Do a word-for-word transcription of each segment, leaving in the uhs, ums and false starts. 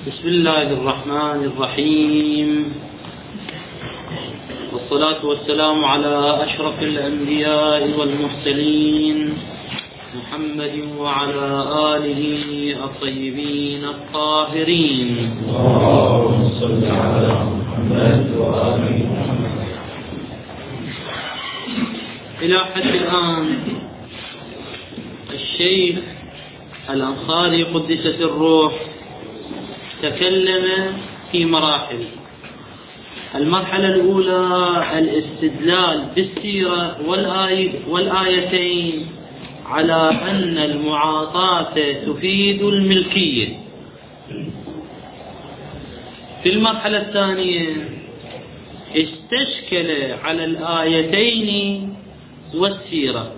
بسم الله الرحمن الرحيم، والصلاة والسلام على أشرف الأنبياء والمرسلين محمد وعلى آله الطيبين الطاهرين. اللهم صل على محمد وآل محمد. إلى حد الآن الشيخ الأنصاري قدس الروح تكلم في مراحل. المرحلة الأولى الاستدلال بالسيرة والآيتين على أن المعاطاة تفيد الملكية. في المرحلة الثانية استشكل على الآيتين والسيرة.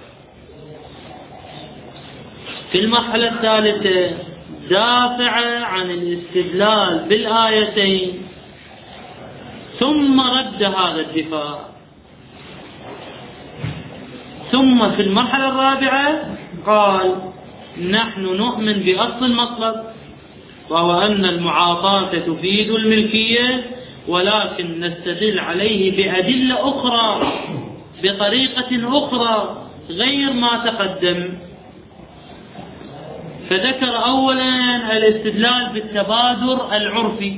في المرحلة الثالثة دافع عن الاستدلال بالآيتين ثم رد هذا الدفاع. ثم في المرحلة الرابعة قال نحن نؤمن بأصل المطلب، وهو أن المعاطاة تفيد الملكية، ولكن نستدل عليه بأدلة أخرى بطريقة أخرى غير ما تقدم. فذكر أولا الاستدلال بالتبادر العرفي،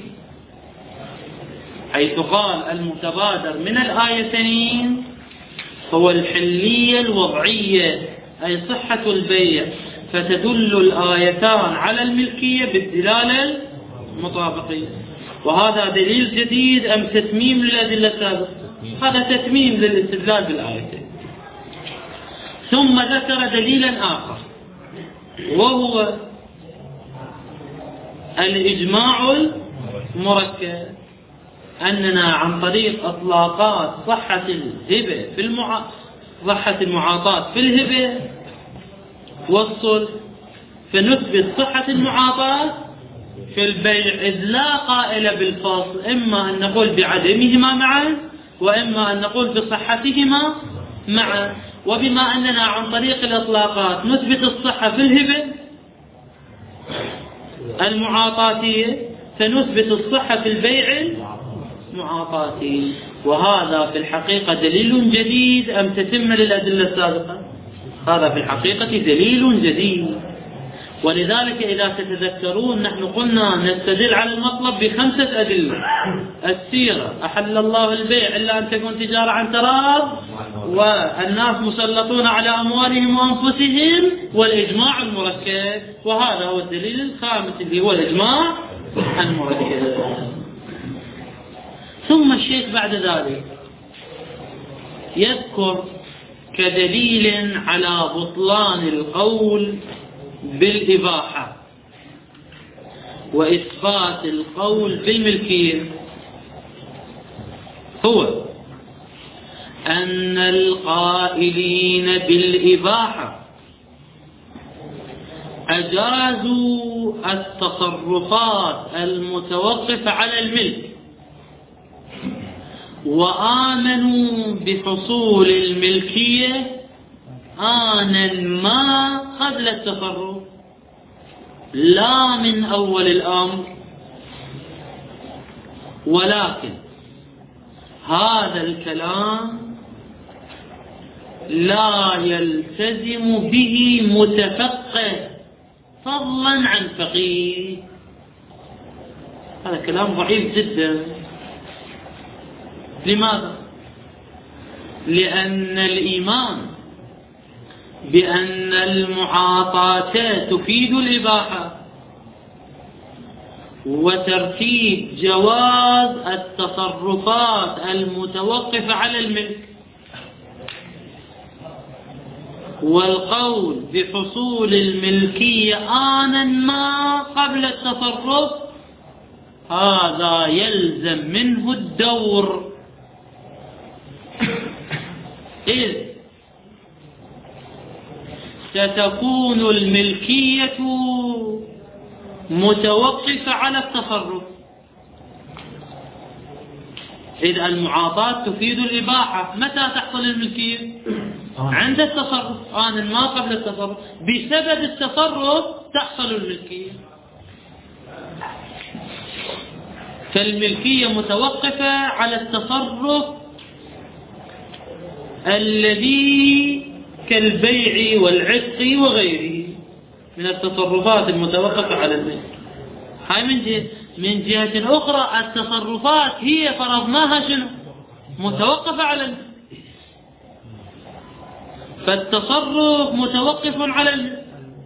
حيث قال المتبادر من الآيتين هو الحلية الوضعية، أي صحة البيع، فتدل الآيتان على الملكية بالدلالة المطابقية. وهذا دليل جديد أم تتميم للأدلة السابقة؟ هذا تتميم للاستدلال بالآيتين. ثم ذكر دليلا آخر، وهو الإجماع المركب، أننا عن طريق إطلاقات صحة الهبة في المع... صحة المعاطاة في الهبة والصلح، فنثبت صحة المعاطاة في البيع، إذ لا قائل بالفصل، إما أن نقول بعدمهما معا، وإما أن نقول بصحتهما معا. وبما أننا عن طريق الإطلاقات نثبت الصحة في الهبة المعاطاتية، فنثبت الصحة في البيع المعاطاتي. وهذا في الحقيقة دليل جديد أم تتم للأدلة السابقة؟ هذا في الحقيقة دليل جديد. ولذلك إذا تتذكرون نحن قلنا نستدل على المطلب بخمسة أدلة: السيرة، أحل الله البيع إلا أن تكون تجارة عن تراض، والناس مسلطون على أموالهم وأنفسهم، والإجماع المركب. وهذا هو الدليل الخامس اللي هو الإجماع المركب. ثم الشيخ بعد ذلك يذكر كدليل على بطلان القول بالإباحة وإثبات القول بالملكية، هو أن القائلين بالإباحة أجازوا التصرفات المتوقفة على الملك، وآمنوا بحصول الملكية آنا ما قبل التصرف، لا من أول الأمر. ولكن هذا الكلام لا يلتزم به متفقه فضلا عن فقيه. هذا كلام ضعيف جدا. لماذا؟ لأن الإيمان بأن المعاطاة تفيد الإباحة وترتيب جواز التصرفات المتوقفة على الملك والقول بحصول الملكية آنا ما قبل التصرف، هذا يلزم منه الدور، إذ ستكون الملكية متوقفة على التصرف. إذا المعاطاة تفيد الإباحة، متى تحصل الملكية؟ عند التصرف، آنا ما قبل التصرف. بسبب التصرف تحصل الملكية. فالملكية متوقفة على التصرف الذي كالبيع والعتق وغيره من التصرفات المتوقفة على الملك. هاي من جهة. من جهة أخرى التصرفات هي فرضناها شنو؟ متوقفة على الملك، فالتصرف متوقف على الملك،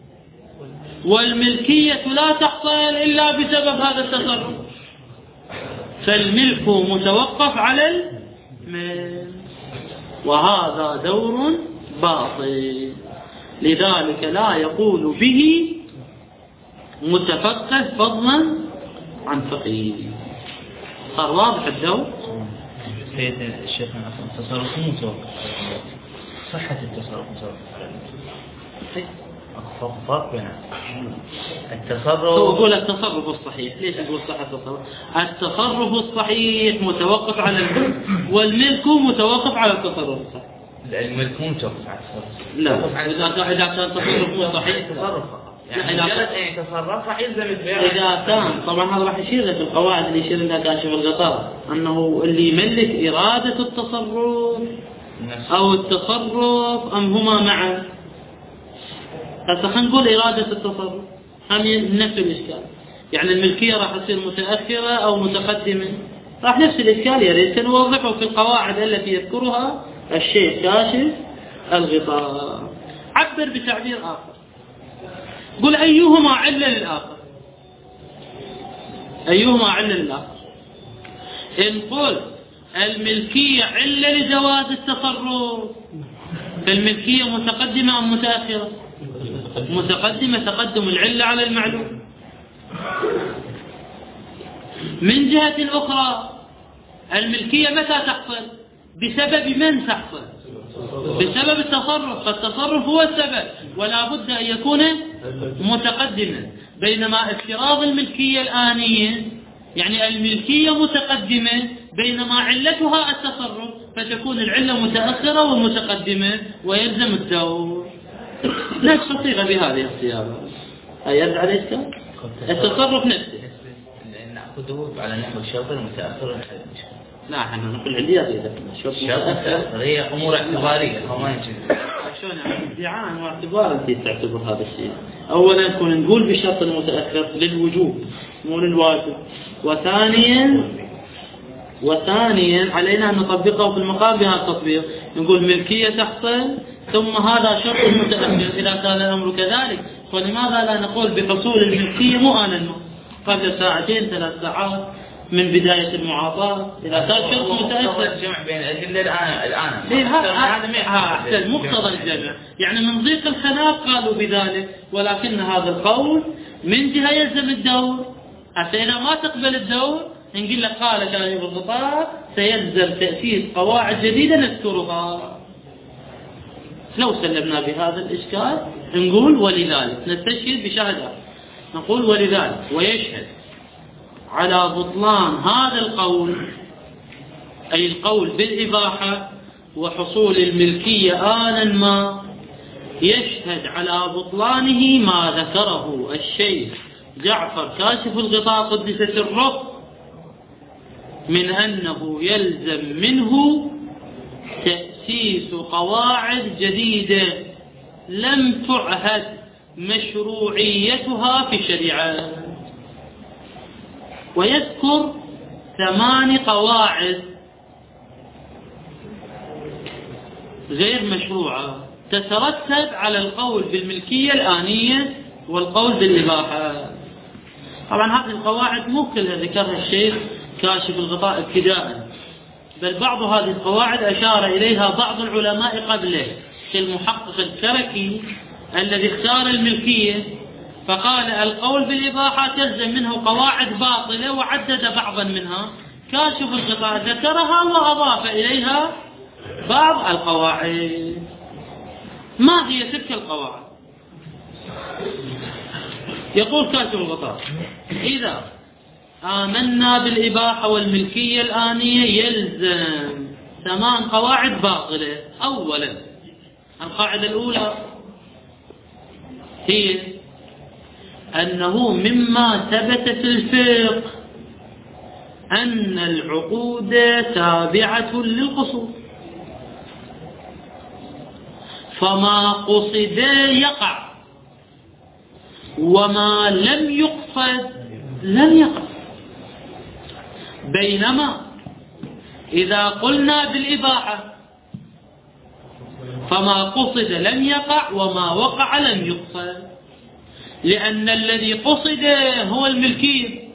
والملكية لا تحصل إلا بسبب هذا التصرف، فالملك متوقف على الملك، وهذا دور باطل، لذلك لا يقول به متفقه فضلا عن فقيه. صار واضح الدور؟ سيد الشيخ التصرف متوقف، صحة التصرف متوقف، فرق بين التصرف. يقول التصرف الصحيح، ليش يقول صحة التصرف؟ التصرف الصحيح متوقف على الملك، والملك متوقف على التصرف الصحيح. الملك مو متوقف على التصرف. لا، إذا كان التصرف مو صحيح تصرف يعني مجرد أن يتصرف راح يلزم البيع. إذا كان طبعا هذا راح يشير لك القواعد اللي يشير لها كاشف الغطاء، أنه اللي يملك إرادة التصرف أو التصرف أم هما معا. هسه خلينا نقول إرادة التصرف هم نفس الإشكال، يعني الملكية راح تصير متأخرة أو متقدمة، راح نفس الإشكال. يا ريت نوضحه في القواعد التي يذكرها الشيخ كاشف الغطاء. عبر بتعبير آخر، قل أيهما علة للآخر، أيهما علة للآخر. إن قلت الملكية علة لجواز التصرف، فالملكية متقدمة أم متأخرة؟ متقدمة، تقدم العلة على المعلوم. من جهة أخرى الملكية متى تحصل؟ بسبب من تحصل؟ بسبب التصرف، فالتصرف هو السبب ولا بد أن يكون متقدما. بينما افتراض الملكية الآنية يعني الملكية متقدمة بينما علتها التصرف، فتكون العلة متأخرة ومتقدمة ويلزم الدور. نفس الصيغة بهذه الصياغة. أيرد على إشكال؟ التصرف نفسه نأخذه على نحو الشرط المتأخر. لا احنا نقول عليها إذا الشرط المتأخر هي أمور اعتبارية، هو ما يجوز. شلون يعني ادعاء واعتبار أنت تعتبر هذا الشيء؟ أولا نكون نقول بالشرط المتأخر للوجوب مو للواجب، وثانيا وثانيا علينا أن نطبقه في المقام بهذا التطبيق، نقول ملكية تحصل ثم هذا شرط متأخر إذا كان الأمر كذلك، فلماذا لا نقول بحصول الملكية مو آنا ما قبل ساعتين ثلاث ساعات من بداية المعاطاة إذا كان شرط متأخر. الجمع بين الأدلة الآن الآن هذا ما مقتضى الجمع، يعني من ضيق الخلاف قالوا بذلك، ولكن هذا القول من جهة يلزم الدور. حتى إذا ما تقبل الدور نقول لك قال كاشف الغطاء سيلزم تأسيس قواعد جديدة نذكرها. لو سلمنا بهذا الإشكال نقول ولذلك نستشهد بشهادة، نقول ولذلك ويشهد على بطلان هذا القول أي القول بالإباحة وحصول الملكية آنا ما، يشهد على بطلانه ما ذكره الشيخ جعفر كاشف الغطاء قدس سره من أنه يلزم منه تأسيس قواعد جديدة لم تعهد مشروعيتها في الشريعة، ويذكر ثمان قواعد غير مشروعة تترتب على القول بالملكية الآنية والقول بالإباحة. طبعا هذه القواعد مو كلها ذكرها الشيخ كاشف الغطاء ابتداء، بل بعض هذه القواعد أشار إليها بعض العلماء قبله كالمحقق الكركي الذي اختار الملكية فقال القول بالإباحة تلزم منه قواعد باطلة، وعدد بعضا منها. كاشف الغطاء ذكرها وأضاف إليها بعض القواعد. ما هي تلك القواعد؟ يقول كاشف الغطاء إذا آمنا بالإباحة والملكية الآنية يلزم ثمان قواعد باطلة. أولا القاعدة الأولى هي أنه مما ثبت في الفقه أن العقود تابعة للقصود، فما قصد يقع، وما لم يقصد لم يقع. بينما إذا قلنا بالإباحة فما قصد لم يقع، وما وقع لم يقصد، لأن الذي قصد هو الملكية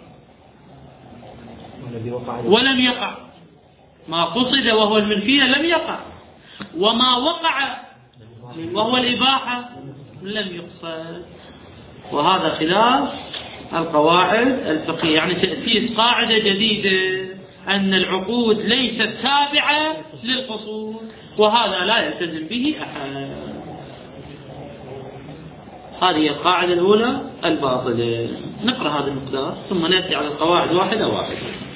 ولم يقع. ما قصد وهو الملكية لم يقع، وما وقع وهو الإباحة لم يقصد. وهذا خلاف القواعد الفقهية، يعني تأسيس قاعدة جديدة أن العقود ليست تابعة للقصود، وهذا لا يلتزم به أحد. هذه القاعدة الأولى الباطلة. نقرأ هذا المقدار ثم نأتي على القواعد واحدة واحدة.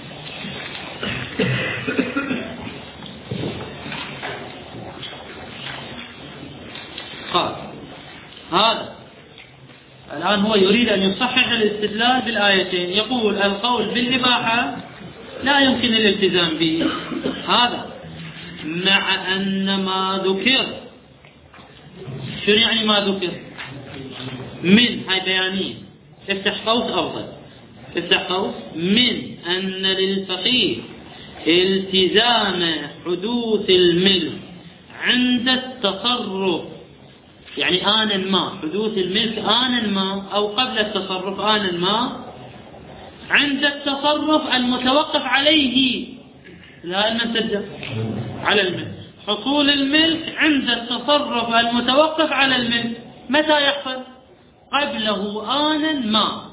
قال هذا الآن هو يريد أن يصحح الاستدلال بالآيتين. يقول القول بالإباحة لا يمكن الالتزام به، هذا مع أن ما ذكر. شنو يعني ما ذكر؟ من هاي بيانية، افتح قوس أفضل، افتح قوس. من أن للفقيه التزام حدوث الملك عند التصرف، يعني آنا ما، حدوث الملك آنا ما أو قبل التصرف آنا ما، عند التصرف المتوقف عليه، لا الممتد على الملك. حصول الملك عند التصرف المتوقف على الملك متى يحصل؟ قبله آنا ما.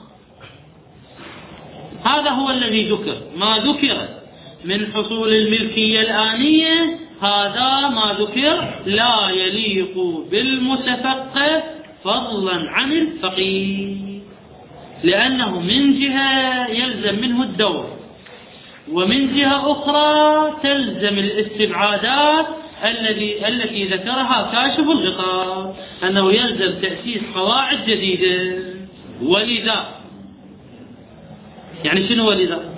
هذا هو الذي ذكر. ما ذكر من حصول الملكية الآنية هذا ما ذكر لا يليق بالمتفقه فضلا عن الفقيه، لأنه من جهة يلزم منه الدور، ومن جهة أخرى تلزم الاستبعادات الذي التي ذكرها كاشف الغطاء، أنه يلزم تأسيس قواعد جديدة. ولذا يعني شنو ولذا؟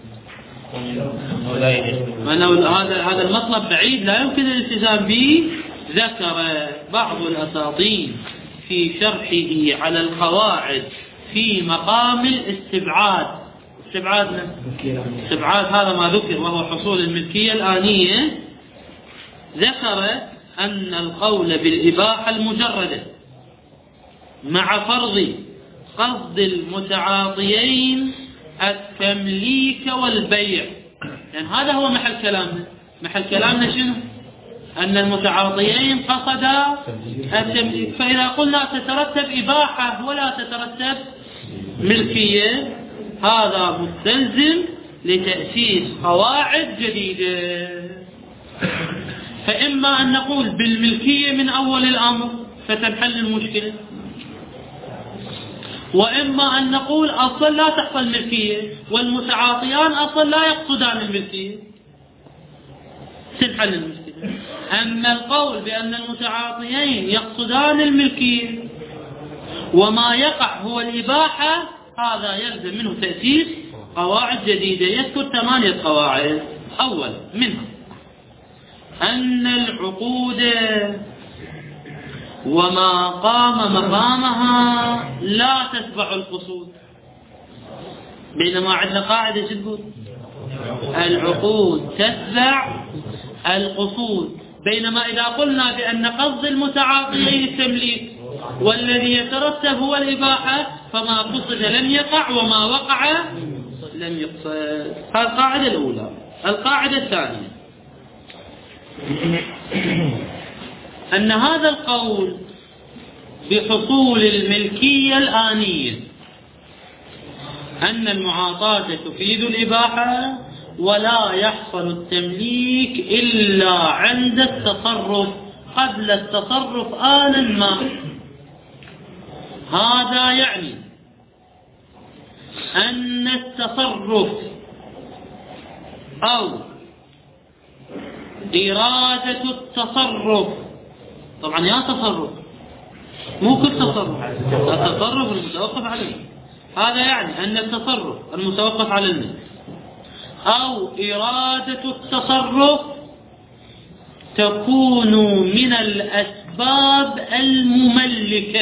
أنه هذا هذا المطلب بعيد لا يمكن الالتزام به. ذكر بعض الأساطين في شرحه على القواعد في مقام الاستبعاد. استبعاد استبعاد هذا ما ذكر وهو حصول الملكية الآنية. ذكر أن القول بالإباحة المجردة مع فرض قصد المتعاطيين التمليك والبيع، يعني هذا هو محل كلامنا. محل كلامنا شنو؟ أن المتعاطيين قصدا التمليك. فإذا قلنا تترتب إباحة ولا تترتب ملكية، هذا مستلزم لتأسيس قواعد جديدة. فإما أن نقول بالملكية من أول الأمر فتنحل المشكلة، وإما أن نقول أصلا لا تحصل ملكية والمتعاطيان أصلا لا يقصدان الملكية، تنحل المشكلة. أما القول بأن المتعاطيين يقصدان الملكية وما يقع هو الإباحة، هذا يلزم منه تأسيس قواعد جديدة. يذكر ثمانية قواعد. أول منها أن العقود وما قام مقامها لا تتبع القصود. بينما عندنا قاعدة تقول العقود تتبع القصود. بينما إذا قلنا بأن قصد المتعاطيين التمليك والذي يترتب هو الإباحة، فما قصد لم يقع وما وقع لم يقصد. هذه القاعدة الأولى. القاعدة الثانية أن هذا القول بحصول الملكية الآنية، أن المعاطاة تفيد الإباحة ولا يحصل التمليك إلا عند التصرف قبل التصرف آنا ما. هذا يعني أن التصرف أو إرادة التصرف، طبعا يا تصرف مو كل تصرف، التصرف المتوقف عليه، هذا يعني أن التصرف المتوقف على الملك أو إرادة التصرف تكون من الأسباب المملكة.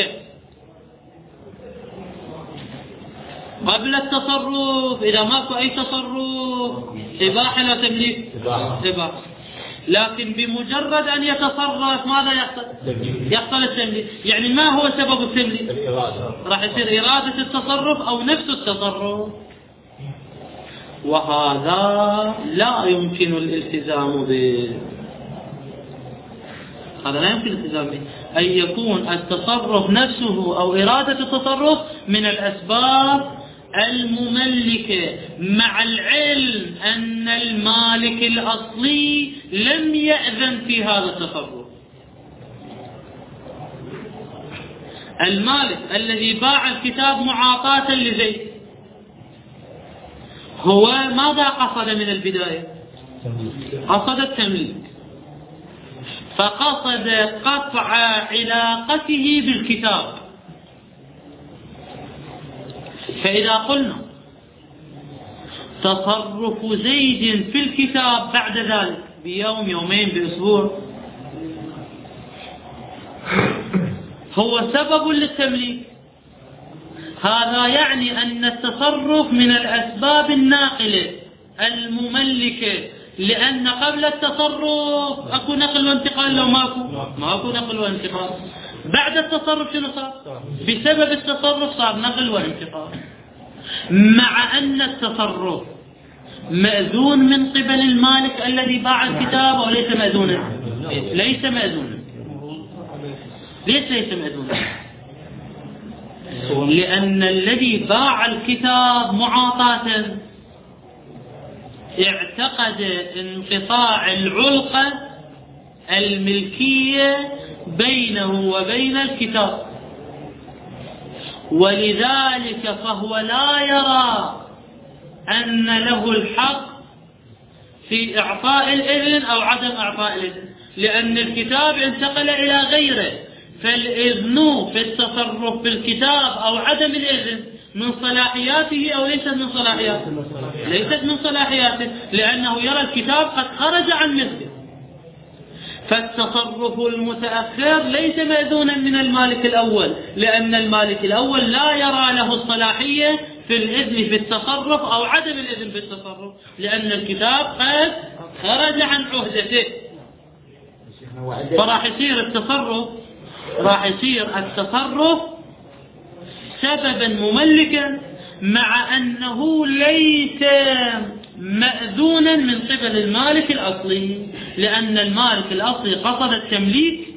قبل التصرف إذا ماكو أي تصرف إباحة لا تمليك، إباحة. لكن بمجرد أن يتصرف ماذا يحصل؟ يحصل التمليك. يعني ما هو سبب التمليك؟ راح يصير إرادة التصرف أو نفس التصرف، وهذا لا يمكن الالتزام به. هذا لا يمكن الالتزام به، أن يكون التصرف نفسه أو إرادة التصرف من الأسباب المملكة، مع العلم أن المالك الأصلي لم يأذن في هذا التصرف. المالك الذي باع الكتاب معاطاة لزيد هو ماذا قصد من البداية؟ قصد التمليك، فقصد قطع علاقته بالكتاب. فإذا قلنا تصرف زيد في الكتاب بعد ذلك بيوم يومين بأسبوع هو سبب للتمليك، هذا يعني أن التصرف من الأسباب الناقلة المملكة، لأن قبل التصرف أكو نقل وانتقال لو ماكو ماكو نقل وانتقال. بعد التصرف شنو صار؟ بسبب التصرف صار نقل وانتقال، مع أن التصرف مأذون من قبل المالك الذي باع الكتاب أو ليس مأذونا؟ ليس مأذونا. ليس ليس مأذونا؟ لأن الذي باع الكتاب معاطاة اعتقد انقطاع العلقة الملكية بينه وبين الكتاب، ولذلك فهو لا يرى أن له الحق في إعطاء الإذن أو عدم إعطاء الإذن، لأن الكتاب انتقل إلى غيره، فالإذن في التصرف بالكتاب أو عدم الإذن من صلاحياته أو ليست من صلاحياته؟ ليست من صلاحياته، لأنه يرى الكتاب قد خرج عن ملكه. فالتصرف المتأخر ليس مأذونا من المالك الأول، لأن المالك الأول لا يرى له الصلاحية في الإذن في التصرف أو عدم الإذن في التصرف، لأن الكتاب قد خرج عن عهدته. فراح يصير التصرف راح يصير التصرف سببا مملكا، مع أنه ليس مأذونا من قبل المالك الأصلي، لأن المالك الأصلي قصد التمليك،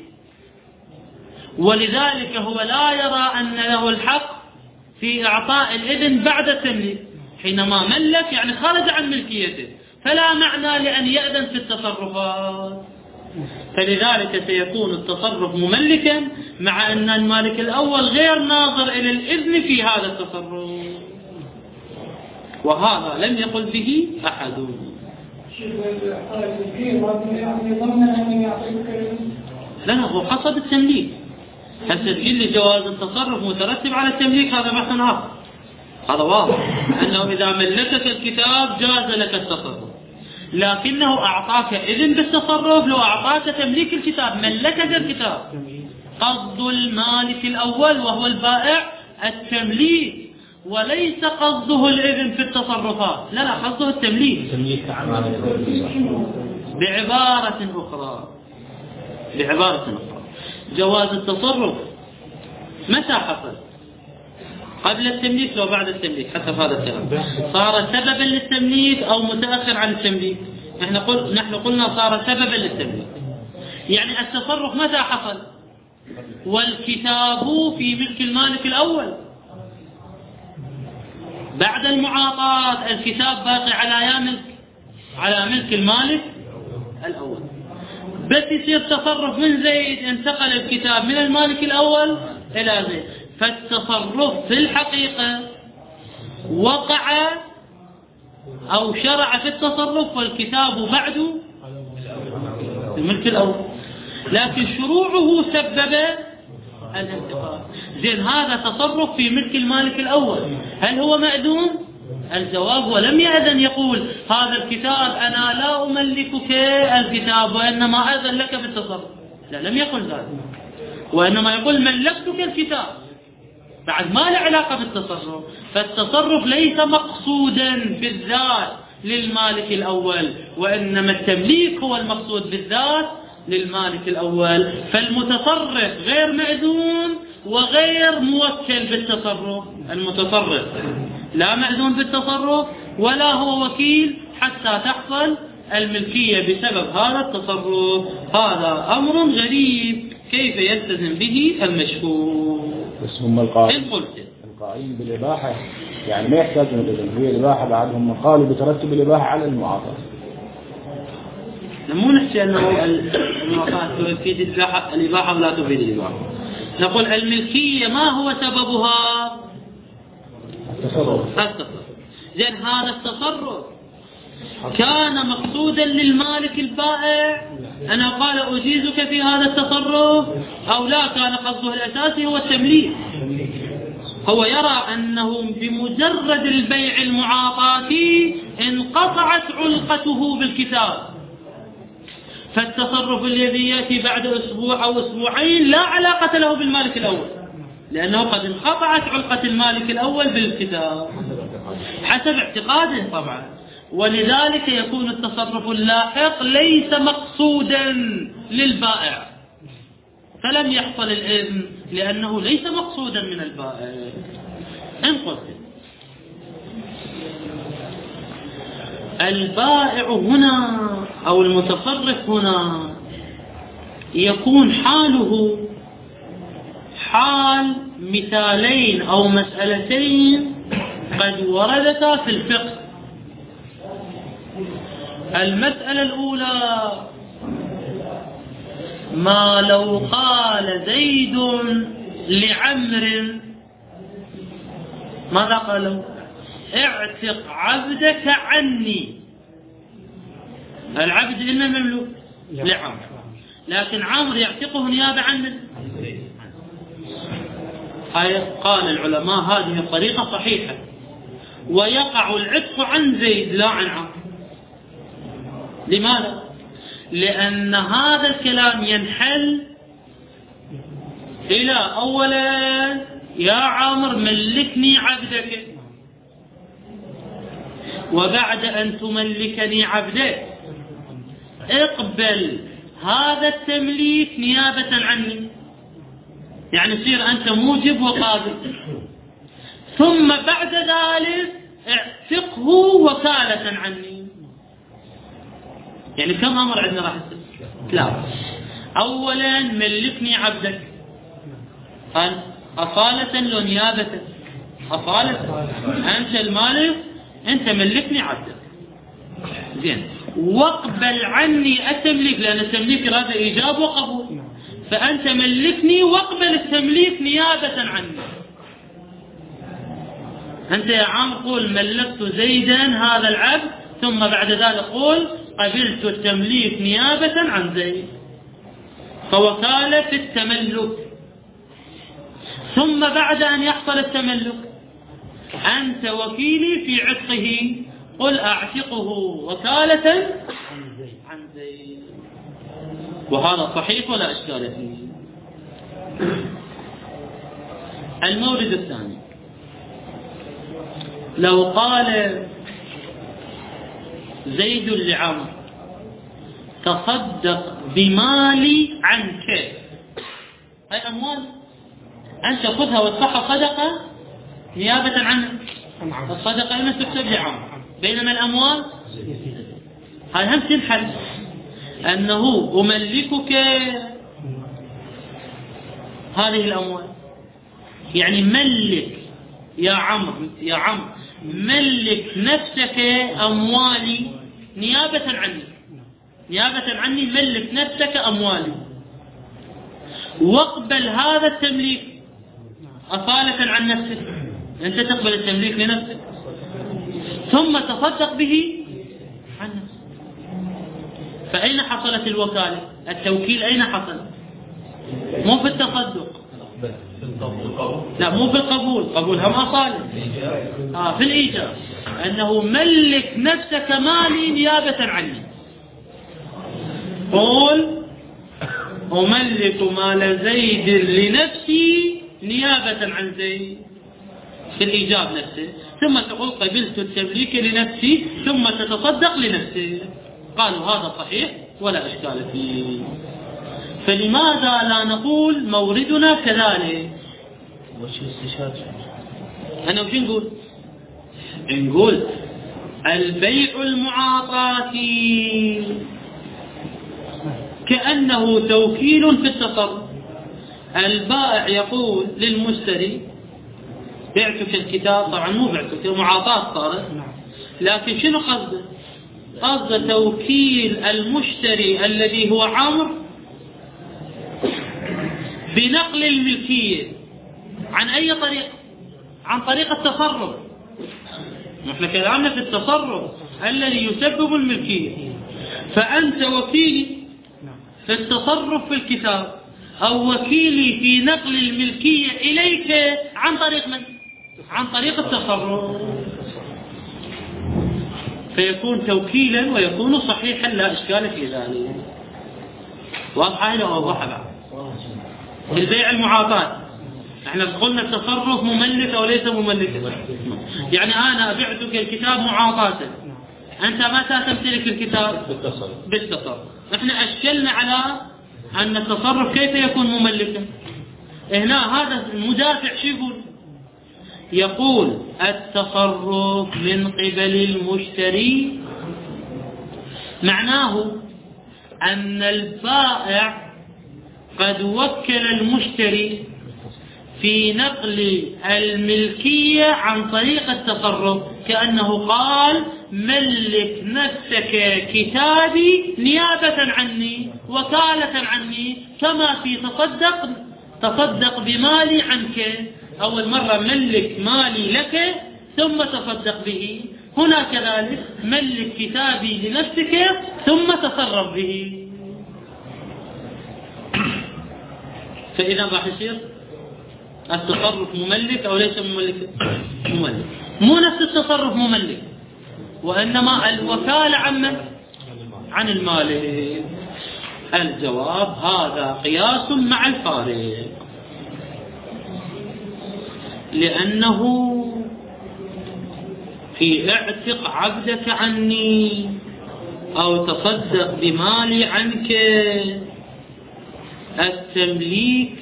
ولذلك هو لا يرى أن له الحق في إعطاء الإذن بعد التمليك. حينما ملك يعني خرج عن ملكيته، فلا معنى لأن يأذن في التصرفات. فلذلك سيكون التصرف مملكا، مع أن المالك الأول غير ناظر إلى الإذن في هذا التصرف، وهذا لم يقل به أحد. لا هو قصد التمليك، التسجيل لجواز التصرف مترتب على التمليك، هذا بحث آخر، هذا واضح أنه إذا ملكك الكتاب جاز لك التصرف، لكنه أعطاك إذن بالتصرف لو أعطاك تمليك الكتاب، ملكك الكتاب. قصد المالك الأول وهو البائع التمليك، وليس قصده الإذن في التصرفات، لا لا قصده التمليك. بعبارة أخرى بعبارة أخرى جواز التصرف متى حصل؟ قبل التمليك لو بعد التمليك؟ حسب هذا الكلام صار سببا للتمليك أو متأخر عن التمليك؟ نحن قل نحن قلنا صار سببا للتمليك. يعني التصرف متى حصل؟ والكتاب في ملك المالك الأول. بعد المعاطاة الكتاب باقي على ملك على ملك المالك الأول، بس يصير تصرف من زيد انتقل الكتاب من المالك الأول إلى زيد، فالتصرف في الحقيقة وقع أو شرع في التصرف والكتاب بعده الملك الأول، لكن شروعه سبب الانتقال. زين هذا تصرف في ملك المالك الأول، هل هو مأذون؟ الجواب ولم يأذن يقول هذا الكتاب أنا لا أملكك الكتاب وإنما أذن لك بالتصرف، لا، لم يقل ذلك، وإنما يقول ملكتك الكتاب، بعد ما له علاقة بالتصرف. فالتصرف ليس مقصودا بالذات للمالك الأول، وإنما التمليك هو المقصود بالذات للمالك الأول. فالمتصرف غير مأذون وغير موكل بالتصرف. المتصرف لا مأذون بالتصرف ولا هو وكيل حتى تحصل الملكية بسبب هذا التصرف. هذا أمر غريب كيف يلتزم به المشهور. بس هم القائلين القائلين بالإباحة يعني ما يحتاجون الإذن، هي الإباحة بعدهم قالوا بترتب الإباحة على المعاطاة. مو نحكي أنه المعاطاة تفيد الإباحة الإباحة ولا تفيد الإباحة، نقول الملكية ما هو سببها؟ التصرف. التصرف. زين هذا التصرف كان مقصودا للمالك البائع؟ أنا قال أجيزك في هذا التصرف، أو لا كان قصده الأساسي هو التمليك؟ هو يرى أنه بمجرد البيع المعاطاتي انقطعت علقته بالكتاب، فالتصرف الذي يأتي بعد أسبوع أو أسبوعين لا علاقة له بالمالك الأول، لأنه قد انقطعت علقة المالك الأول بالكتاب حسب اعتقاده طبعا. ولذلك يكون التصرف اللاحق ليس مقصودا للبائع، فلم يحصل الإذن لأنه ليس مقصودا من البائع. انقل البائع هنا أو المتصرف هنا يكون حاله حال مثالين أو مسألتين قد وردتا في الفقه. المسألة الأولى ما لو قال زيد لعمر ماذا قال له؟ اعتق عبدك عني. العبد إنما مملوك لعمر، لكن عمر يعتقه نيابة عنه. قال العلماء هذه الطريقة صحيحة، ويقع العتق عن زيد لا عن عمر. لماذا؟ لأن هذا الكلام ينحل إلى أولا يا عامر ملكني عبدك، وبعد أن تملكني عبدك اقبل هذا التمليك نيابة عني، يعني يصير أنت موجب وقابل، ثم بعد ذلك اعتقه وكالة عني. يعني كم أمر عندنا راح يصير؟ لا، أولا ملكني عبدك، قال أصالة لو نيابة؟ أصالة، أنت المالك، أنت ملكني عبدك، زين، واقبل عني التمليك، لأن التمليك هذا إيجاب وقبول، فأنت ملكني واقبل التمليك نيابة عني. أنت يا عم قول ملكت زيدا هذا العبد، ثم بعد ذلك قول قبلت التمليك نيابة عن زيد، فوكالة في التملك. ثم بعد أن يحصل التملك أنت وكيلي في عتقه، قل أعتقه وكالة عن زيد. وهذا صحيح ولا إشكال فيه. المورد الثاني لو قال زيد لعمر تصدق بمالي عنك، هاي أموال أنت خذها وادفعها صدقة نيابة عنك، الصدقة إما تكتب لعمر، بينما الأموال هاي هم تنحل أنه أملكك هذه الأموال، يعني ملك يا عمر يا عمر ملك نفسك أموالي نيابة عني، نيابة عني ملك نفسك أموالي، واقبل هذا التمليك أصالة عن نفسك، أنت تقبل التمليك لنفسك ثم تصدق به عن نفسك. فأين حصلت الوكالة؟ التوكيل أين حصل؟ مو في التصدق، لا مو بالقبول، قبول هم أصالة آه في الإيجاب، أنه ملك نفسك مالي نيابة عني. قول أملك مال زيد لنفسي نيابة عن زيد في الإيجاب نفسه، ثم تقول قبلت التمليك لنفسي ثم تتصدق لنفسه. قالوا هذا صحيح ولا إشكال فيه. فلماذا لا نقول موردنا كذلك؟ وش الاستشهاد؟ أنا وش نقول؟ نقول البيع المعاطاتي كأنه توكيل في التصرف. البائع يقول للمشتري بعتك الكتاب، طبعا مو بعتك، معاطاة صارت، لكن شنو قصده؟ قصد توكيل المشتري الذي هو عمرو بنقل الملكية عن أي طريق؟ عن طريق التصرف. نحن كلامنا في التصرف الذي يسبب الملكية، فأنت وكيلي في التصرف في الكتاب أو وكيلي في نقل الملكية إليك عن طريق من؟ عن طريق التصرف، فيكون توكيلا ويكون صحيحا لا إشكال في ذلك. واضحة إلى واضحة بعد في البيع المعاطاة. احنا قلنا التصرف مملك أو ليس مملكا، يعني أنا بعتك الكتاب معاطاة، أنت متى تمتلك الكتاب؟ بالتصرف. بالتصرف. احنا أشكلنا على أن التصرف كيف يكون مملكا. هنا هذا المدافع شو يقول؟ يقول التصرف من قبل المشتري معناه أن البائع قد وكل المشتري في نقل الملكية عن طريق التصرف، كأنه قال ملك نفسك كتابي نيابة عني وكالة عني، كما في تصدق تصدق بمالي عنك. أول مرة ملك مالي لك ثم تصدق به، هنا كذلك ملك كتابي لنفسك ثم تصرف به. فإذا راح يصير التصرف مملك أو ليس مملك؟ مملك. مو نفس التصرف مملك، وإنما الوكالة عن من؟ عن المالك. الجواب هذا قياس مع الفارق، لأنه في اعتق عبدك عني أو تصدق بمالي عنك، التمليك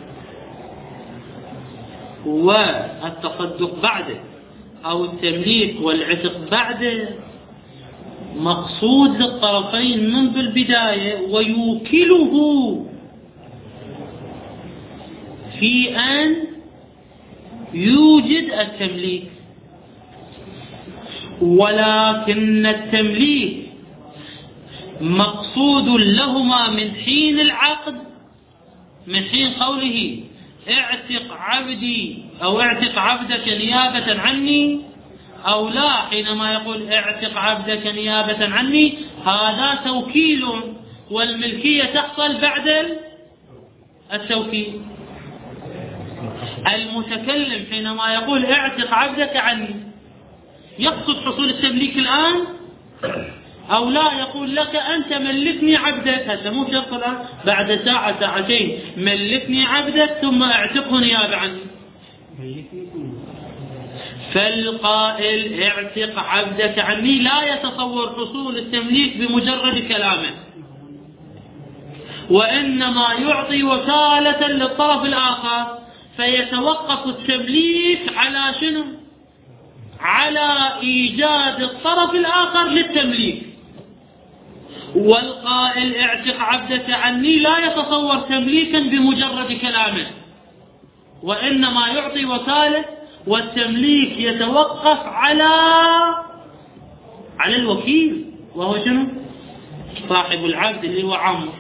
والتصدق بعده أو التمليك والعتق بعده مقصود للطرفين منذ البداية، ويوكله في أن يوجد التمليك. ولكن التمليك مقصود لهما من حين العقد، من حين قوله اعتق عبدي أو اعتق عبدك نيابة عني، أو لا حينما يقول اعتق عبدك نيابة عني، هذا توكيل والملكية تحصل بعد التوكيل. المتكلم حينما يقول اعتق عبدك عني يقصد حصول التمليك الآن أو لا؟ يقول لك أنت ملكني عبدك، هذا مو شرط الآن، بعد ساعة ساعتين ملكني عبدك ثم اعتقه نيابة عني. فالقائل اعتق عبدك عني لا يتصور حصول التمليك بمجرد كلامه، وإنما يعطي وكالة للطرف الآخر، فيتوقف التمليك على شنو؟ على إيجاد الطرف الآخر للتمليك. والقائل اعتق عبدك عني لا يتصور تمليكا بمجرد كلامه، وإنما يعطي وكالة، والتمليك يتوقف على على الوكيل وهو شنو؟ صاحب العبد اللي هو عمرو.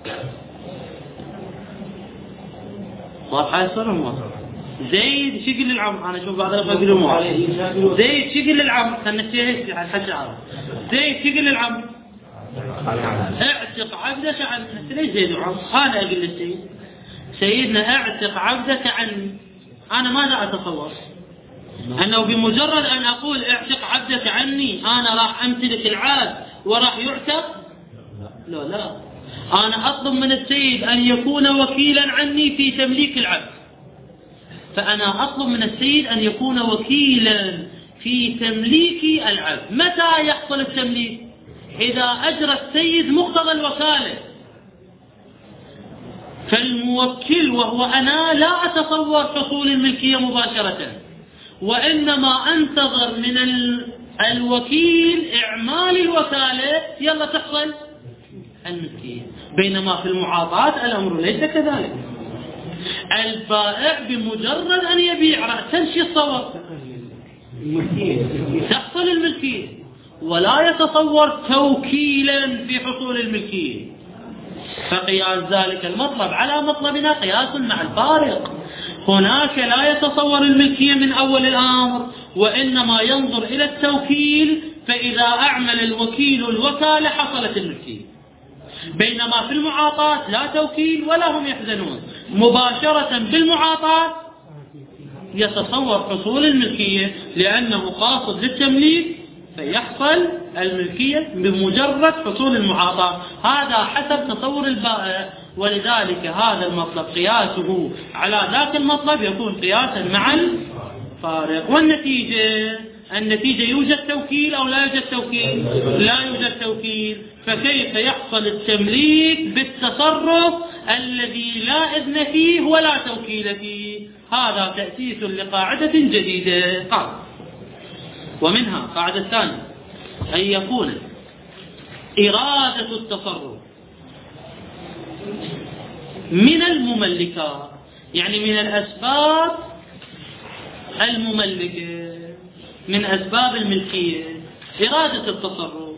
واضحة الصورة ما زيد شقل للعمر. أنا شوف بعض الأخوة يقولون زيد شقل للعمر، خلنا نشيء على الحج عرب. زيد شقل للعمر اعتق عبدك عن ليش زيد وعمر؟ أنا أقول للسيد سيدنا اعتق عبدك عني، أنا ماذا أتصور؟ أنه بمجرد أن أقول اعتق عبدك عني أنا راح أمتلك العبد وراح يعتق؟ لا لا، أنا أطلب من السيد أن يكون وكيلا عني في تمليك العبد، فأنا أطلب من السيد أن يكون وكيلا في تمليك العبد. متى يحصل التمليك؟ إذا أجرى السيد مقتضى الوكالة. فالموكل وهو أنا لا أتصور حصول الملكية مباشرة، وإنما أنتظر من الوكيل إعمال الوكالة يلا تحصل الملكية. بينما في المعاطاة الأمر ليس كذلك. البائع بمجرد أن يبيع رأسا شو يتصور؟ تحصل الملكية، ولا يتصور توكيلا في حصول الملكية. فقياس ذلك المطلب على مطلبنا قياس مع الفارق. هناك لا يتصور الملكية من أول الأمر، وإنما ينظر إلى التوكيل، فإذا أعمل الوكيل الوكالة حصلت الملكية. بينما في المعاطاة لا توكيل ولا هم يحزنون، مباشرة بالمعاطاة يتصور حصول الملكية لأنه قاصد للتمليك، فيحصل الملكية بمجرد حصول المعاطاة. هذا حسب تصور البائع، ولذلك هذا المطلب قياسه على ذاك المطلب يكون قياسا مع الفارق. والنتيجة النتيجة يوجد توكيل أو لا يوجد توكيل؟ لا يوجد توكيل. فكيف يحصل التمليك بالتصرف الذي لا إذن فيه ولا توكيل فيه؟ هذا تأسيس لقاعدة جديدة. قال ومنها قاعدة ثانية أن يكون إرادة التصرف من المملكات، يعني من الأسباب المملكة، من أسباب الملكية إرادة التصرف.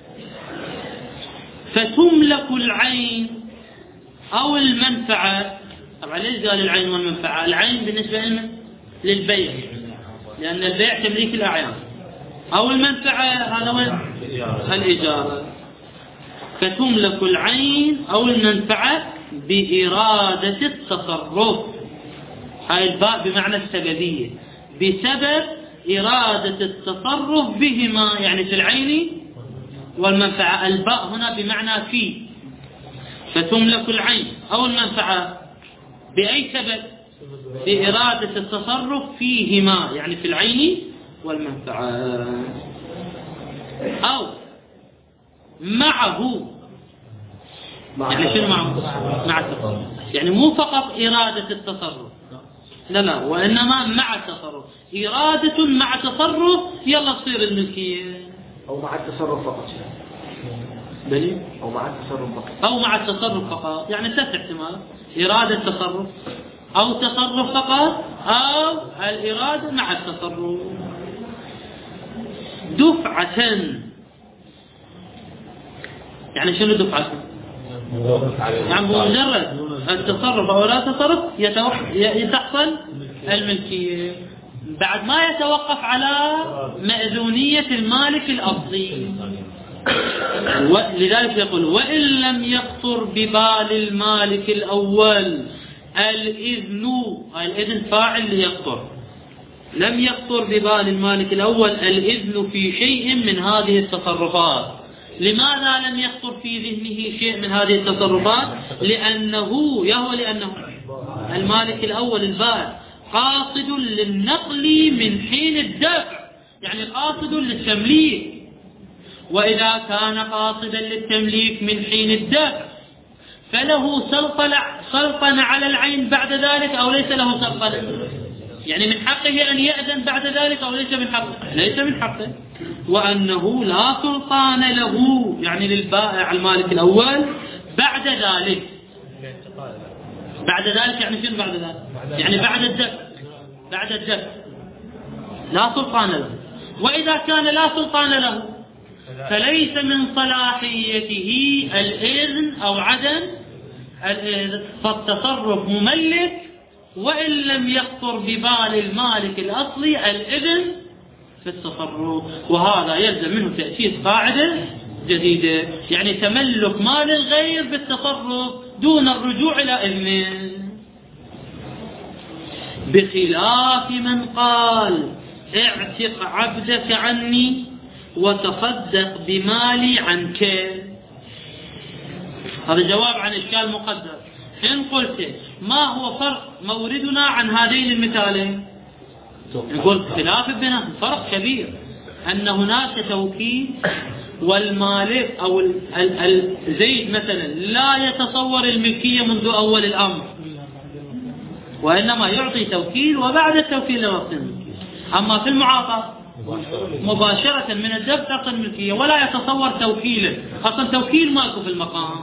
فتملك العين أو المنفعة. طبعا ليش قال العين والمنفعة؟ العين بالنسبة لنا للبيع، لأن البيع تمليك الأعيان، أو المنفعة هذا وين؟ الإجارة. فتملك العين أو المنفعة بإرادة التصرف. هاي الباء بمعنى السببية، بسبب إرادة التصرف بهما، يعني في العين والمنفعة. الباء هنا بمعنى في. فتملك العين أو المنفعة بأي سبب؟ بإرادة التصرف فيهما، يعني في العين والمنفعة. أو معه، يعني شنو معه؟ مع التصرف، يعني مو فقط إرادة التصرف، لا لا، وإنما مع التصرف. إرادة مع تصرف يلا تصير الملكية. أو مع التصرف فقط. بلي؟ أو مع التصرف فقط. أو مع التصرف فقط، يعني ثلاث احتمال: إرادة تصرف، أو تصرف فقط، أو الإرادة مع التصرف. دفعة، يعني شنو دفعة؟ يعني بمجرد التصرف أو لا تصرف يتحصل الملكية، بعد ما يتوقف على مأذونية المالك الأصلي. ولذلك يقول وإن لم يخطر ببال المالك الأول الإذن، الإذن فاعل ليخطر، لم يخطر ببال المالك الأول الإذن في شيء من هذه التصرفات. لماذا لم يخطر في ذهنه شيء من هذه التصرفات؟ لأنه يهو لأنه المالك الأول البائع قاصد للنقل من حين الدفع، يعني قاصد للتمليك. وإذا كان قاصدا للتمليك من حين الدفع فله سلطنة على العين بعد ذلك أو ليس له سلطنة؟ يعني من حقه أن يأذن بعد ذلك أو ليس من حقه؟ ليس من حقه. وأنه لا سلطان له، يعني للبائع المالك الأول بعد ذلك. بعد ذلك يعني شنو بعد ذلك؟ يعني بعد الدفع، بعد الدفع لا سلطان له. وإذا كان لا سلطان له فليس من صلاحيته الإذن أو عدم الإذن، فالتصرف مملك وإن لم يخطر ببال المالك الأصلي الإذن في التصرف. وهذا يلزم منه تأسيس قاعدة جديدة، يعني تملك مال الغير بالتصرف دون الرجوع إلى إذنه. بخلاف من قال اعتق عبدك عني وتصدق بمالي عنك. هذا جواب عن إشكال مقدر. إن قلت ما هو فرق موردنا عن هذين المثالين؟ نقول خلاف بينهم فرق كبير، أن هناك توكيل والمالك أو الزيد مثلا لا يتصور الملكية منذ أول الأمر، وإنما يعطي توكيل وبعد التوكيل يعطي الملكية. أما في المعاطاة مباشرة من الدفع تعطي الملكية ولا يتصور توكيله، أصلا توكيل ماكو في المقام.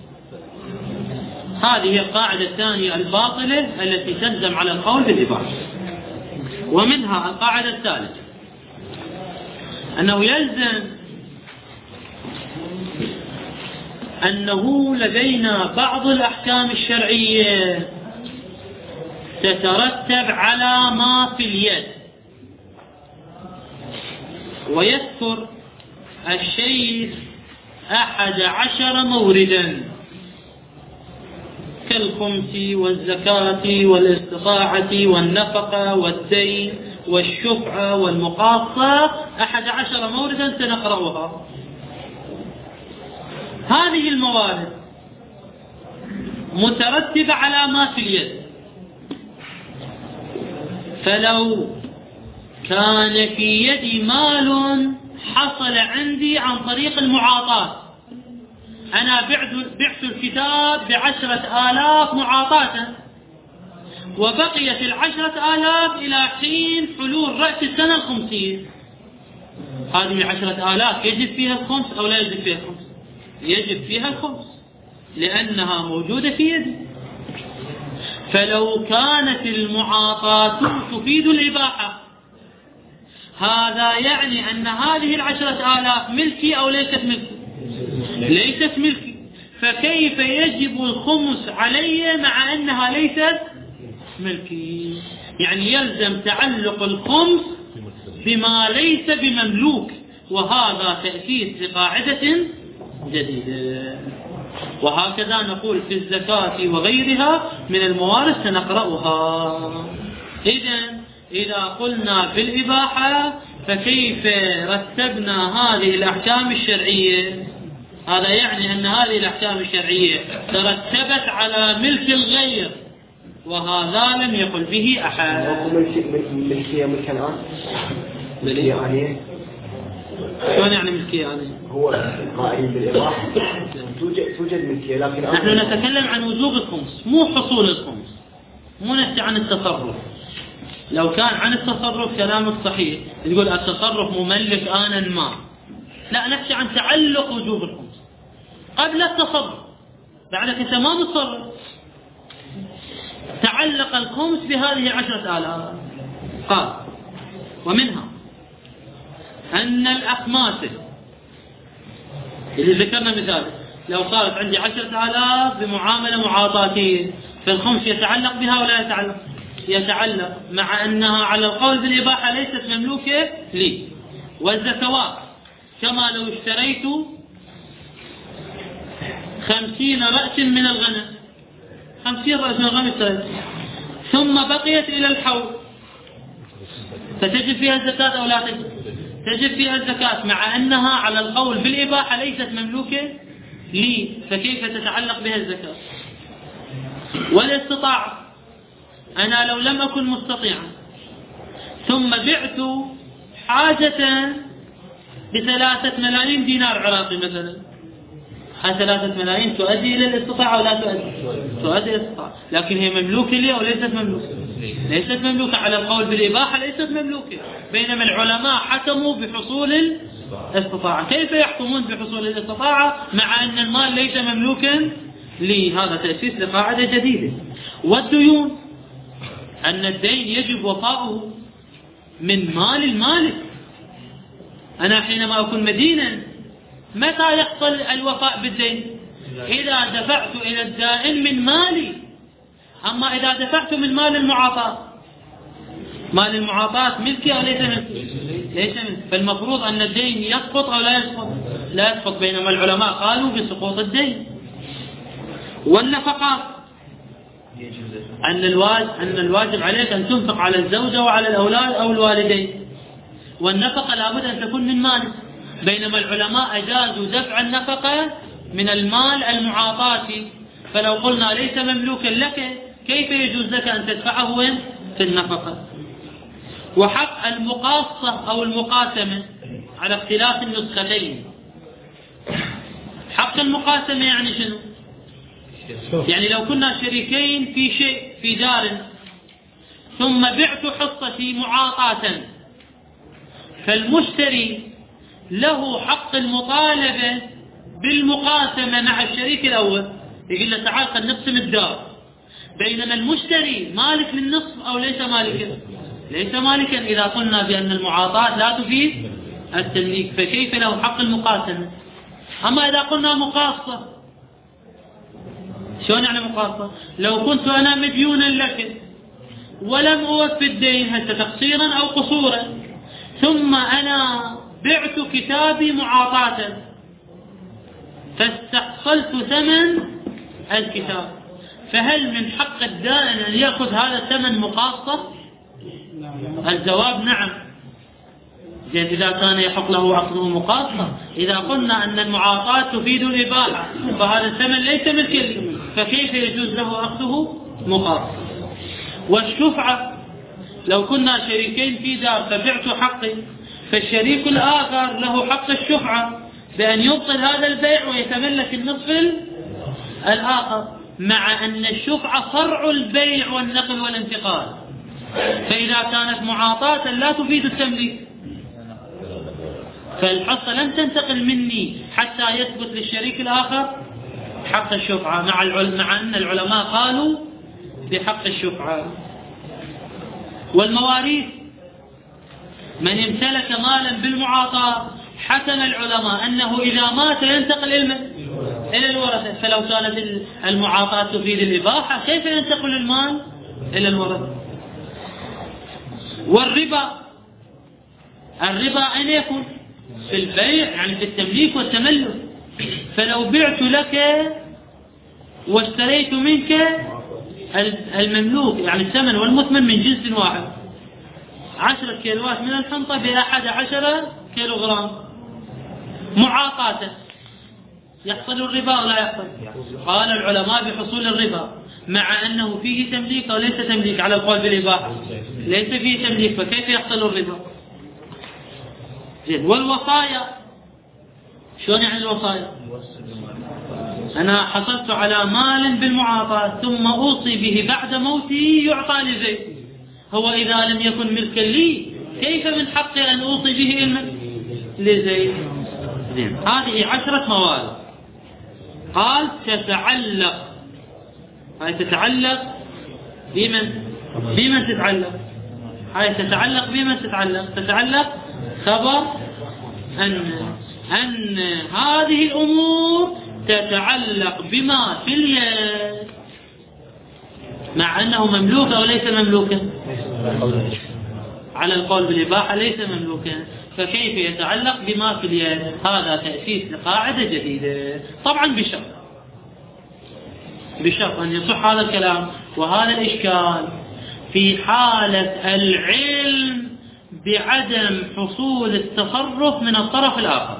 هذه هي القاعدة الثانية الباطلة التي تلزم على القول بالإباحة. ومنها القاعدة الثالثة أنه يلزم أنه لدينا بعض الأحكام الشرعية تترتب على ما في اليد، ويذكر الشيخ أحد عشر موردا كالخمس والزكاة والاستطاعة والنفقة والدين والشفعة والمقاصة، أحد عشر موردا سنقرأها. هذه الموارد مترتبة على ما في اليد، فلو كان في يدي مال حصل عندي عن طريق المعاطاة، أنا بعت الكتاب بعشرة آلاف معاطاة وبقيت العشرة آلاف إلى حين حلول رأس السنة الخمسين، هذه عشرة آلاف يجب فيها الخمس أو لا يجب فيها الخمس؟ يجب فيها الخمس لأنها موجودة في يدي. فلو كانت المعاطاة تفيد الإباحة، هذا يعني أن هذه العشرة آلاف ملكي أو ليست ملكي؟ ليست ملكي، فكيف يجب الخمس علي مع أنها ليست ملكي؟ يعني يلزم تعلق الخمس بما ليس بمملوك، وهذا تأسيس لقاعدة جديدة. وهكذا نقول في الزكاة وغيرها من الموارث سنقرأها. إذن إذا قلنا في الإباحة فكيف رتبنا هذه الأحكام الشرعية؟ هذا يعني أن هذه الأحكام الشرعية ترتبت على ملك الغير، وهذا لم يقل به أحد. ملكية ملك الآن؟ ملكية آنية؟ شلون يعني ملكية آنية؟ هو القائل بالإباحة توجد توجد ملكية، لكن نحن نتكلم عن وجوب الخمس مو حصول الخمس، مو نحكي عن التصرف. لو كان عن التصرف كلامك صحيح، تقول التصرف مملك آنا ما، لا، نحكي عن تعلق وجوب الخمس قبل التصرف. بعدك انت ما متصرف، تعلق الخمس بهذه عشرة آلاف. قال ومنها أن الأخماس اللي ذكرنا مثال، لو صارت عندي عشرة آلاف بمعاملة معاطاتية، فالخمس يتعلق بها ولا يتعلق؟ يتعلق، مع أنها على القول بالإباحة ليست مملوكة لي. والزكوات كما لو اشتريت خمسين رأس من الغنم، خمسين رأس من الغنم اشتريت، ثم بقيت إلى الحول، فتجب فيها الزكاة أو لا تجب؟ تجب فيها الزكاة، مع أنها على القول بالإباحة ليست مملوكة لي، فكيف تتعلق بها الزكاة؟ والاستطاعة، أنا لو لم أكن مستطيعا ثم بعت حاجة بثلاثة ملايين دينار عراقي مثلا، ثلاثة ملايين تؤدي إلى الاستطاعة ولا تؤدي؟ تؤدي إلى الاستطاعة، لكن هي مملوكة لي أو ليست مملوكة؟ ليست مملوكة. على القول بالإباحة ليست مملوكة، بينما العلماء حكموا بحصول الاستطاعة. كيف يحكمون بحصول الاستطاعة مع أن المال ليس مملوكا لي؟ هذا تأسيس لقاعدة جديدة. والديون، أن الدين يجب وفاؤه من مال المالك. أنا حينما أكون مدينا متى يحصل الوفاء بالدين؟ إذا دفعت إلى الدائن من مالي. أما إذا دفعت من مال المعاطاة، مال المعاطاة ملكي أو ليس ملكي؟ ليس ملكي، فالمفروض أن الدين يسقط أو لا يسقط؟ لا يسقط، بينما العلماء قالوا بسقوط الدين. والنفقات أن الواجب, أن الواجب عليك أن تنفق على الزوجة وعلى الأولاد أو الوالدين، والنفقة لابد أن تكون من مالك، بينما العلماء أجازوا دفع النفقة من المال المعاطاتي. فلو قلنا ليس مملوكا لك كيف يجوز لك أن تدفعه وين؟ في النفقة. وحق المقاصة أو المقاسمة على اختلاف النسختين. حق المقاسمة يعني شنو؟ يعني لو كنا شريكين في شيء في دار ثم بعت حصتي معاطاة، فالمشتري له حق المطالبة بالمقاسمة مع الشريك الأول، يقول له تعال قد نقسم الدار، بينما المشتري مالك للنصف أو ليس مالكا؟ ليس مالكا. إذا قلنا بأن المعاطاة لا تفيد التمليك فكيف له حق المقاسمة؟ أما إذا قلنا مقاصة، شلون يعني مقاصة؟ لو كنت أنا مديونا لك ولم أوفي الدين هل تقصيرا أو قصورا، ثم أنا بعت كتابي معاطاة فاستحصلت ثمن الكتاب، فهل من حق الدائن أن يأخذ هذا الثمن مقاصة؟ الجواب نعم. زين إذا كان يحق له أخذه مقاصة. إذا قلنا أن المعاطاة تفيد الإباحة فهذا الثمن ليس ملكا، فكيف يجوز له أخذه مقاصة؟ والشفعة لو كنا شريكين في دار فبعت حقي، فالشريك الآخر له حق الشفعة بأن يبطل هذا البيع ويتملك النصف الآخر، مع أن الشفعة فرع البيع والنقل والانتقال، فإذا كانت معاطاة لا تفيد التمليك، فالحصة لم تنتقل مني حتى يثبت للشريك الآخر حق الشفعة، مع, مع أن العلماء قالوا بحق الشفعة. والمواريث من امتلك مالا بالمعاطاة حكم العلماء أنه إذا مات ينتقل إلى الورثة، فلو كانت المعاطاة تفيد الإباحة كيف ينتقل المال إلى الورثة؟ والربا، الربا أين يكون؟ في البيع، يعني في التمليك والتملك. فلو بعت لك واشتريت منك المملوك، يعني الثمن والمثمن من جنس واحد، عشرة كيلوات من الحنطة بأحد عشر كيلو غرام معاطاة، يحصل الربا ولا يحصل؟ قال العلماء بحصول الربا، مع أنه فيه تمليك أو ليس تمليك على القول بالإباحة، ليس فيه تمليك، فكيف يحصل الربا؟ زين. والوصايا شلون يعني الوصايا؟ أنا حصلت على مال بالمعاطاة ثم أوصي به بعد موتي يعطى لزيد، هو إذا لم يكن ملكا لي كيف من حقي أن أوصي به لزيد؟ زين. هذه عشرة موارد. قال تتعلق، هاي تتعلق بمن؟ بمن تتعلق؟ هاي تتعلق بمن تتعلق؟ تتعلق خبر أن أن هذه الأمور تتعلق بما في اليد، مع أنه مملوك أو ليس مملوكا؟ على القول بالإباحة ليس مملوكا، فكيف يتعلق بما في اليد؟ هذا تأسيس لقاعدة جديدة، طبعا بشرط بشرط أن يصح هذا الكلام وهذا الإشكال في حالة العلم بعدم حصول التصرف من الطرف الآخر،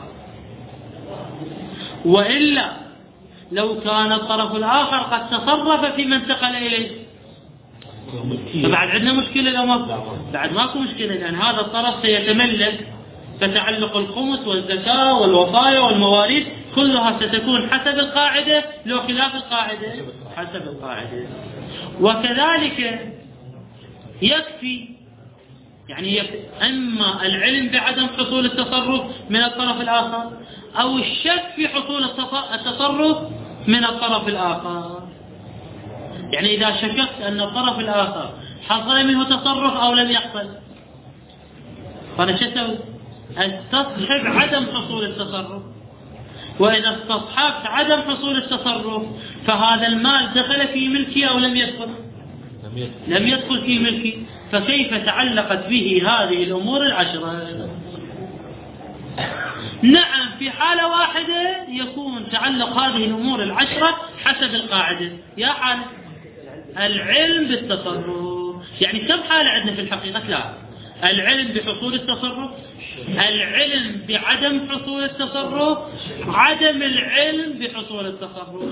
وإلا لو كان الطرف الآخر قد تصرف فيما انتقل إليه فبعد عندنا مشكلة الأمر، بعد ماكو مشكلة، لأن هذا الطرف سيتملك، فتعلق الخمس والزكاة والوصايا والمواريث كلها ستكون حسب القاعدة، لو خلاف القاعدة حسب القاعدة. وكذلك يكفي، يعني يكفي أما العلم بعدم حصول التصرف من الطرف الآخر أو الشك في حصول التصرف من الطرف الآخر. يعني إذا شككت أن الطرف الآخر حصل منه تصرف أو لم يحصل، فأنا شو أسوي؟ استصحب عدم حصول التصرف، وإذا استصحبت عدم حصول التصرف فهذا المال دخل في ملكي أو لم يدخل؟ لم يدخل في ملكي، فكيف تعلقت به هذه الأمور العشرة؟ نعم في حالة واحدة يكون تعلق هذه الأمور العشرة حسب القاعدة. يا حالة العلم بالتصرف. يعني كم حالة عندنا في الحقيقة؟ ثلاثة: العلم بحصول التصرف، العلم بعدم حصول التصرف، عدم العلم بحصول التصرف.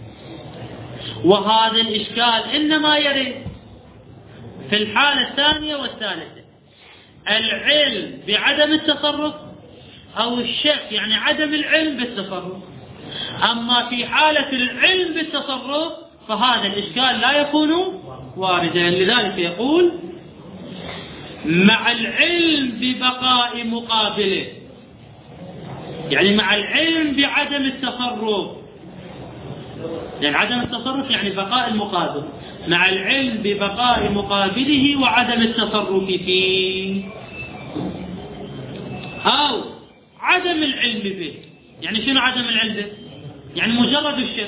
وهذا الإشكال إنما يرد في الحالة الثانية والثالثة: العلم بعدم التصرف أو الشك، يعني عدم العلم بالتصرف. أما في حالة العلم بالتصرف فهذا الإشكال لا يكون واردا. لذلك يقول: مع العلم ببقاء مقابله، يعني مع العلم بعدم التصرف، يعني عدم التصرف يعني بقاء المقابل، مع العلم ببقاء مقابله وعدم التصرف فيه، أو عدم العلم به. يعني شنو عدم العلم به؟ يعني مجرد الشك،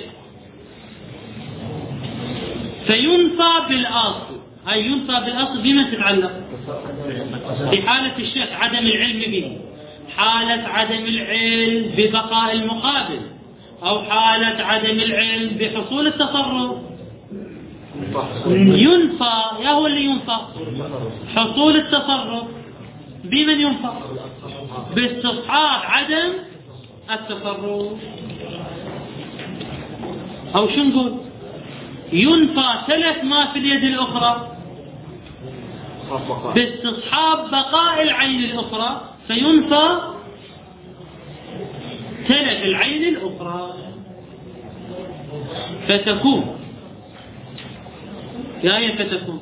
فينفى بالأصل. هاي ينفى بالأصل بما تتعلق في حالة الشك عدم العلم به، حالة عدم العلم ببقاء المقابل، أو حالة عدم العلم بحصول التصرف. ينفى، يا هو اللي ينفى حصول التصرف بمن ينفى؟ باستصحاب عدم التصرف. أو شو نقول؟ ينفى تلف ما في اليد الأخرى باستصحاب بقاء العين الأخرى، فينفى تلف العين الأخرى. فتكون يا هي فتكون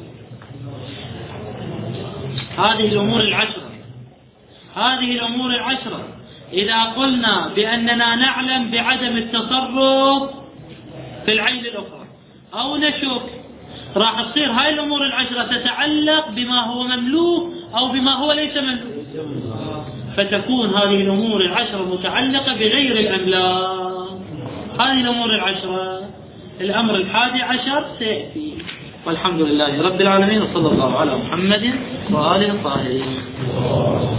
هذه الأمور العشرة، هذه الأمور العشرة إذا قلنا بأننا نعلم بعدم التصرف في العين الأخرى أو نشك، راح تصير هاي الأمور العشرة تتعلق بما هو مملوك أو بما هو ليس مملوك، فتكون هذه الأمور العشرة متعلقة بغير الأملاك. هذه الأمور العشرة. الأمر الحادي عشر سيأتي. والحمد لله رب العالمين، وصلى الله على محمد وآله الطاهرين.